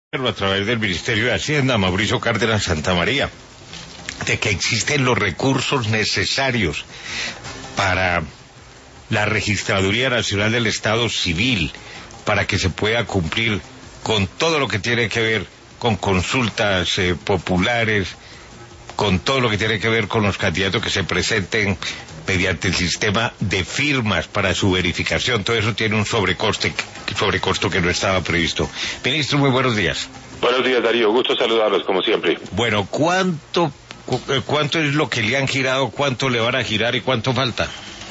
A través del Ministerio de Hacienda, Mauricio Cárdenas Santamaría, de que existen los recursos necesarios para la Registraduría Nacional del Estado Civil, para que se pueda cumplir con todo lo que tiene que ver con consultas populares, con todo lo que tiene que ver con los candidatos que se presenten mediante el sistema de firmas para su verificación. Todo eso tiene un sobrecosto que no estaba previsto. Ministro, muy buenos días. Buenos días, Darío, gusto saludarlos como siempre. Bueno, ¿cuánto es lo que le han girado, cuánto le van a girar y cuánto falta?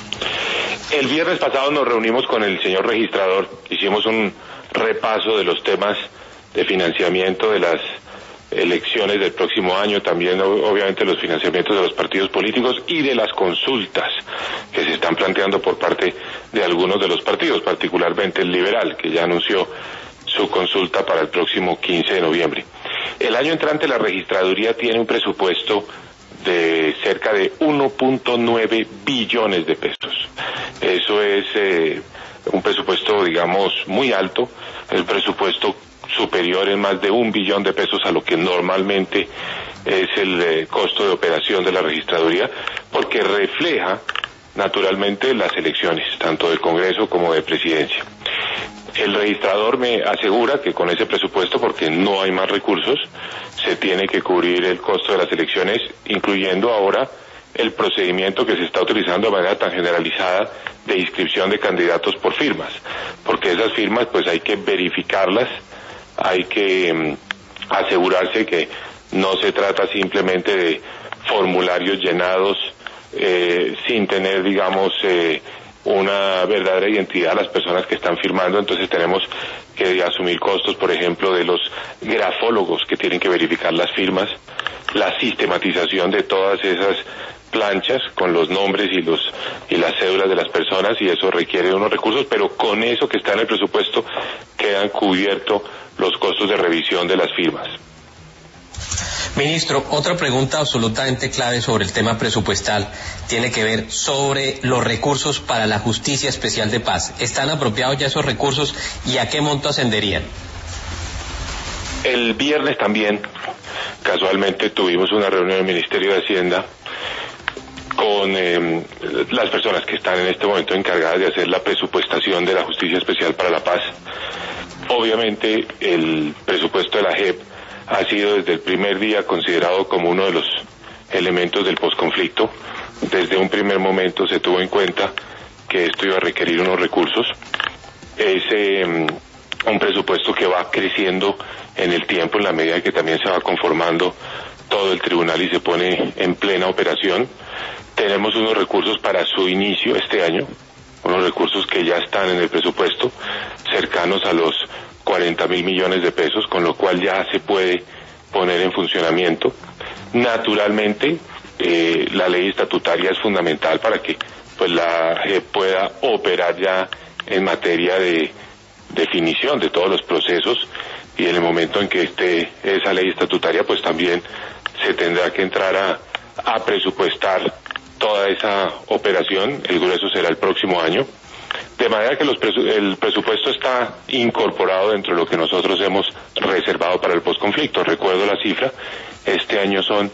El viernes pasado nos reunimos con el señor registrador, hicimos un repaso de los temas de financiamiento de las elecciones del próximo año, también obviamente los financiamientos de los partidos políticos y de las consultas que se están planteando por parte de algunos de los partidos, particularmente el liberal, que ya anunció su consulta para el próximo 15 de noviembre. El año entrante la registraduría tiene un presupuesto de cerca de 1.9 billones de pesos. Eso es un presupuesto, digamos, muy alto, el presupuesto superior en más de 1 billón de pesos a lo que normalmente es el costo de operación de la registraduría, porque refleja naturalmente las elecciones, tanto del Congreso como de Presidencia. El registrador me asegura que con ese presupuesto, porque no hay más recursos, se tiene que cubrir el costo de las elecciones, incluyendo ahora el procedimiento que se está utilizando de manera tan generalizada de inscripción de candidatos por firmas, porque esas firmas pues hay que verificarlas, hay que asegurarse que no se trata simplemente de formularios llenados sin tener, digamos, una verdadera identidad a las personas que están firmando. Entonces tenemos que asumir costos, por ejemplo, de los grafólogos que tienen que verificar las firmas, la sistematización de todas esas planchas con los nombres y las cédulas de las personas, y eso requiere unos recursos, pero con eso que está en el presupuesto quedan cubiertos los costos de revisión de las firmas. Ministro, otra pregunta absolutamente clave sobre el tema presupuestal tiene que ver sobre los recursos para la Justicia Especial de Paz. ¿Están apropiados ya esos recursos y a qué monto ascenderían? El viernes también, casualmente, tuvimos una reunión en el Ministerio de Hacienda con las personas que están en este momento encargadas de hacer la presupuestación de la Justicia Especial para la Paz. Obviamente el presupuesto de la JEP ha sido desde el primer día considerado como uno de los elementos del posconflicto. Desde un primer momento se tuvo en cuenta que esto iba a requerir unos recursos. Es un presupuesto que va creciendo en el tiempo en la medida en que también se va conformando todo el tribunal y se pone en plena operación. Tenemos unos recursos para su inicio este año, unos recursos que ya están en el presupuesto, cercanos a los 40.000 millones de pesos, con lo cual ya se puede poner en funcionamiento. Naturalmente, la ley estatutaria es fundamental para que pues la JEP pueda operar ya en materia de definición de todos los procesos, y en el momento en que esté esa ley estatutaria, pues también se tendrá que entrar a presupuestar toda esa operación. El grueso será el próximo año, de manera que el presupuesto está incorporado dentro de lo que nosotros hemos reservado para el posconflicto. Recuerdo la cifra, este año son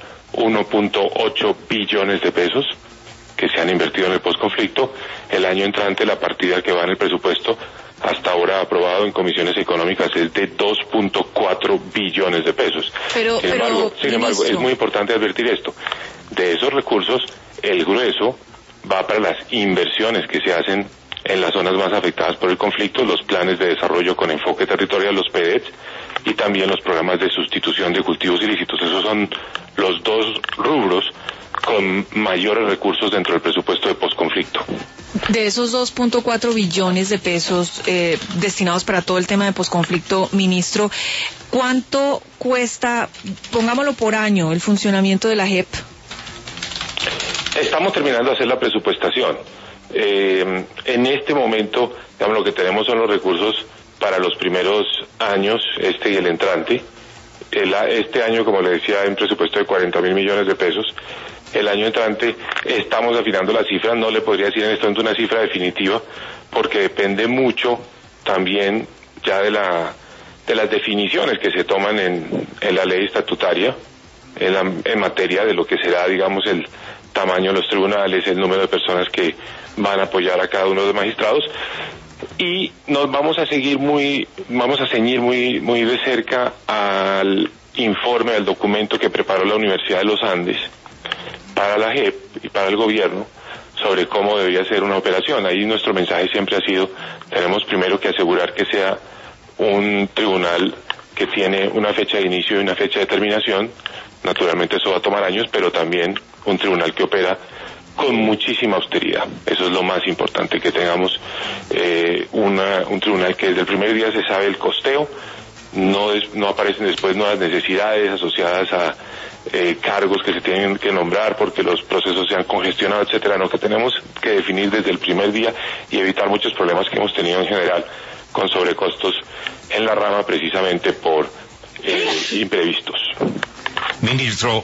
1.8 billones de pesos que se han invertido en el posconflicto. El año entrante la partida que va en el presupuesto hasta ahora aprobado en comisiones económicas es de 2.4 billones de pesos. Sin embargo, es muy importante advertir esto. De esos recursos, el grueso va para las inversiones que se hacen en las zonas más afectadas por el conflicto, los planes de desarrollo con enfoque territorial, los PEDETs, y también los programas de sustitución de cultivos ilícitos. Esos son los dos rubros con mayores recursos dentro del presupuesto de posconflicto. De esos 2.4 billones de pesos destinados para todo el tema de posconflicto, ministro, ¿cuánto cuesta, pongámoslo por año, el funcionamiento de la JEP? Estamos terminando de hacer la presupuestación. En este momento, digamos, lo que tenemos son los recursos para los primeros años, este y el entrante. Este año, como le decía, hay un presupuesto de 40.000 millones de pesos. El año entrante estamos afinando la cifra, no le podría decir en este momento una cifra definitiva, porque depende mucho también ya de la de las definiciones que se toman en la ley estatutaria en materia de lo que será, digamos, el tamaño de los tribunales, el número de personas que van a apoyar a cada uno de los magistrados, y nos vamos a ceñir muy de cerca al informe, al documento que preparó la Universidad de los Andes para la JEP y para el gobierno sobre cómo debería ser una operación. Ahí nuestro mensaje siempre ha sido: tenemos primero que asegurar que sea un tribunal que tiene una fecha de inicio y una fecha de terminación. Naturalmente eso va a tomar años, pero también un tribunal que opera con muchísima austeridad. Eso es lo más importante, que tengamos un tribunal que desde el primer día se sabe el costeo, no aparecen después nuevas necesidades asociadas a cargos que se tienen que nombrar porque los procesos se han congestionado, etcétera. No, que tenemos que definir desde el primer día y evitar muchos problemas que hemos tenido en general con sobrecostos en la rama, precisamente por imprevistos. Ministro,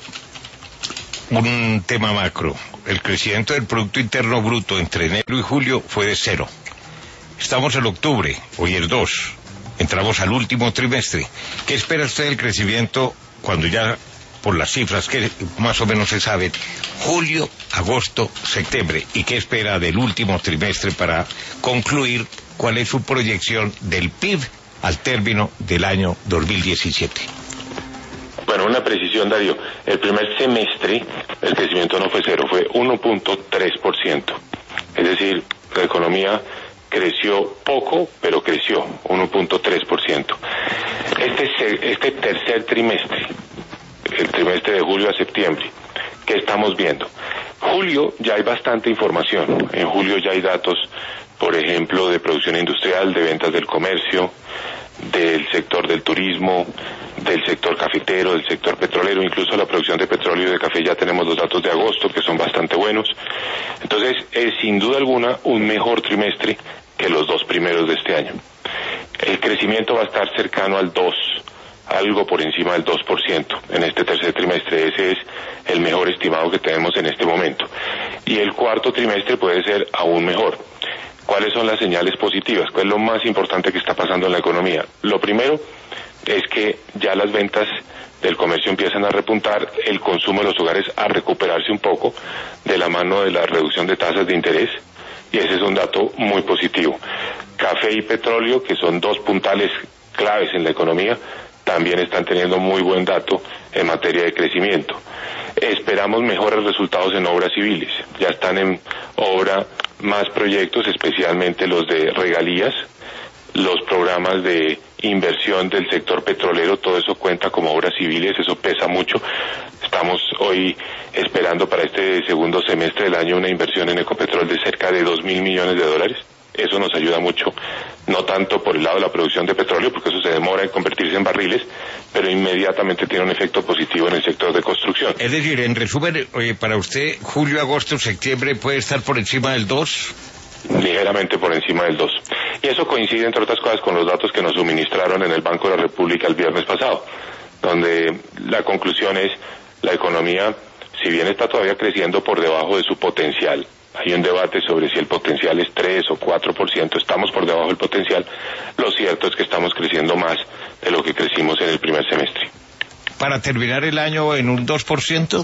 un tema macro. El crecimiento del Producto Interno Bruto entre enero y julio fue de 0. Estamos en octubre, hoy es 2. Entramos al último trimestre. ¿Qué espera usted del crecimiento cuando ya, por las cifras que más o menos se saben, julio, agosto, septiembre? ¿Y qué espera del último trimestre para concluir cuál es su proyección del PIB al término del año 2017? Bueno, una precisión, Darío. El primer semestre el crecimiento no fue 0, fue 1.3%. Es decir, la economía creció poco, pero creció 1.3%. Este tercer trimestre, el trimestre de julio a septiembre, ¿qué estamos viendo? Julio ya hay bastante información. En julio ya hay datos, por ejemplo, de producción industrial, de ventas del comercio, del sector del turismo, del sector cafetero, del sector petrolero, incluso la producción de petróleo y de café. Ya tenemos los datos de agosto, que son bastante buenos. Entonces, es sin duda alguna un mejor trimestre que los 2 primeros de este año. El crecimiento va a estar cercano al 2%, algo por encima del 2% en este tercer trimestre. Ese es el mejor estimado que tenemos en este momento. Y el cuarto trimestre puede ser aún mejor. ¿Cuáles son las señales positivas? ¿Cuál es lo más importante que está pasando en la economía? Lo primero es que ya las ventas del comercio empiezan a repuntar, el consumo de los hogares a recuperarse un poco de la mano de la reducción de tasas de interés, y ese es un dato muy positivo. Café y petróleo, que son 2 puntales claves en la economía, también están teniendo muy buen dato en materia de crecimiento. Esperamos mejores resultados en obras civiles. Ya están en obra más proyectos, especialmente los de regalías, los programas de inversión del sector petrolero, todo eso cuenta como obras civiles, eso pesa mucho. Estamos hoy esperando para este segundo semestre del año una inversión en Ecopetrol de cerca de $2.000 millones. Eso nos ayuda mucho, no tanto por el lado de la producción de petróleo, porque eso se demora en convertirse en barriles, pero inmediatamente tiene un efecto positivo en el sector de construcción. Es decir, en resumen, para usted, julio, agosto, septiembre puede estar por encima del 2%. Ligeramente por encima del 2%. Y eso coincide, entre otras cosas, con los datos que nos suministraron en el Banco de la República el viernes pasado, donde la conclusión es: la economía, si bien está todavía creciendo por debajo de su potencial, hay un debate sobre si el potencial es 3 o 4%, estamos por debajo del potencial, lo cierto es que estamos creciendo más de lo que crecimos en el primer semestre. ¿Para terminar el año en un 2%?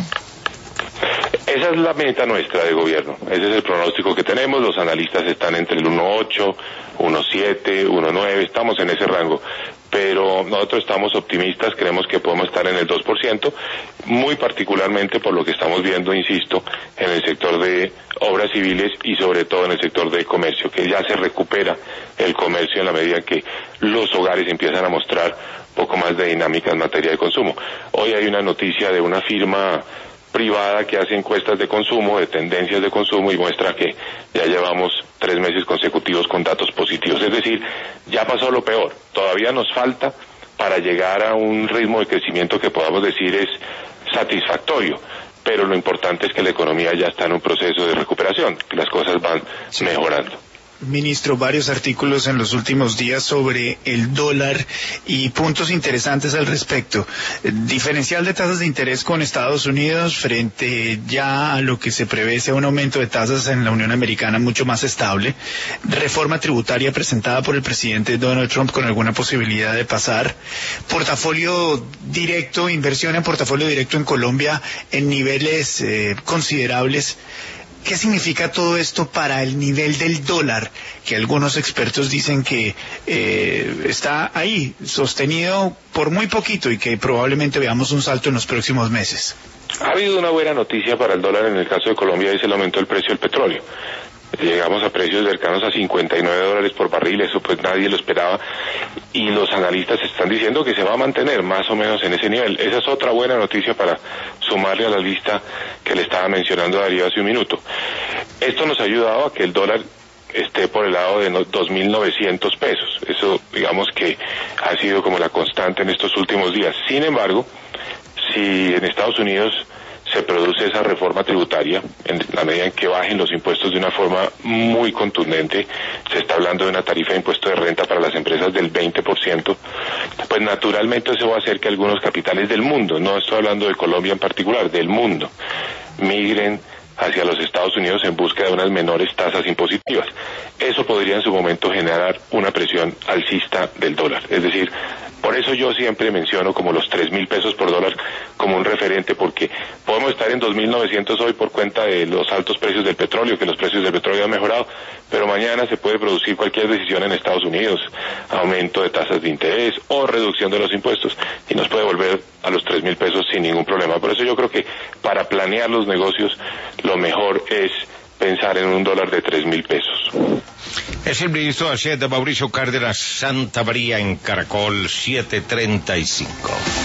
Esa es la meta nuestra de gobierno, ese es el pronóstico que tenemos. Los analistas están entre el 1.8, 1.7, 1.9, estamos en ese rango, pero nosotros estamos optimistas, creemos que podemos estar en el 2%, muy particularmente por lo que estamos viendo, insisto, en el sector de obras civiles y sobre todo en el sector de comercio, que ya se recupera el comercio en la medida en que los hogares empiezan a mostrar un poco más de dinámica en materia de consumo. Hoy hay una noticia de una firma privada que hace encuestas de consumo, de tendencias de consumo, y muestra que ya llevamos 3 meses consecutivos con datos positivos. Es decir, ya pasó lo peor. Todavía nos falta para llegar a un ritmo de crecimiento que podamos decir es satisfactorio, pero lo importante es que la economía ya está en un proceso de recuperación, que las cosas van mejorando. Ministro, varios artículos en los últimos días sobre el dólar y puntos interesantes al respecto. Diferencial de tasas de interés con Estados Unidos frente ya a lo que se prevé sea un aumento de tasas en la Unión Americana mucho más estable. Reforma tributaria presentada por el presidente Donald Trump con alguna posibilidad de pasar. Portafolio directo, inversión en portafolio directo en Colombia en niveles considerables. ¿Qué significa todo esto para el nivel del dólar? Que algunos expertos dicen que está ahí, sostenido por muy poquito y que probablemente veamos un salto en los próximos meses. Ha habido una buena noticia para el dólar en el caso de Colombia, es el aumento del precio del petróleo. Llegamos a precios cercanos a $59 por barril, eso pues nadie lo esperaba, y los analistas están diciendo que se va a mantener más o menos en ese nivel. Esa es otra buena noticia para sumarle a la lista que le estaba mencionando Darío hace un minuto. Esto nos ha ayudado a que el dólar esté por el lado de 2.900 pesos. Eso digamos que ha sido como la constante en estos últimos días. Sin embargo, si en Estados Unidos se produce esa reforma tributaria, en la medida en que bajen los impuestos de una forma muy contundente, se está hablando de una tarifa de impuesto de renta para las empresas del 20%, pues naturalmente eso va a hacer que algunos capitales del mundo, no estoy hablando de Colombia en particular, del mundo, migren hacia los Estados Unidos en búsqueda de unas menores tasas impositivas. Eso podría en su momento generar una presión alcista del dólar. Es decir, por eso yo siempre menciono como los 3.000 pesos por dólar como un referente, porque podemos estar en 2.900 hoy por cuenta de los altos precios del petróleo, que los precios del petróleo han mejorado, pero mañana se puede producir cualquier decisión en Estados Unidos, aumento de tasas de interés o reducción de los impuestos, y nos puede volver a los 3.000 pesos sin ningún problema. Por eso yo creo que para planear los negocios lo mejor es pensar en un dólar de 3.000 pesos. Es el ministro de Hacienda, Mauricio Cárdenas Santamaría, en Caracol 735.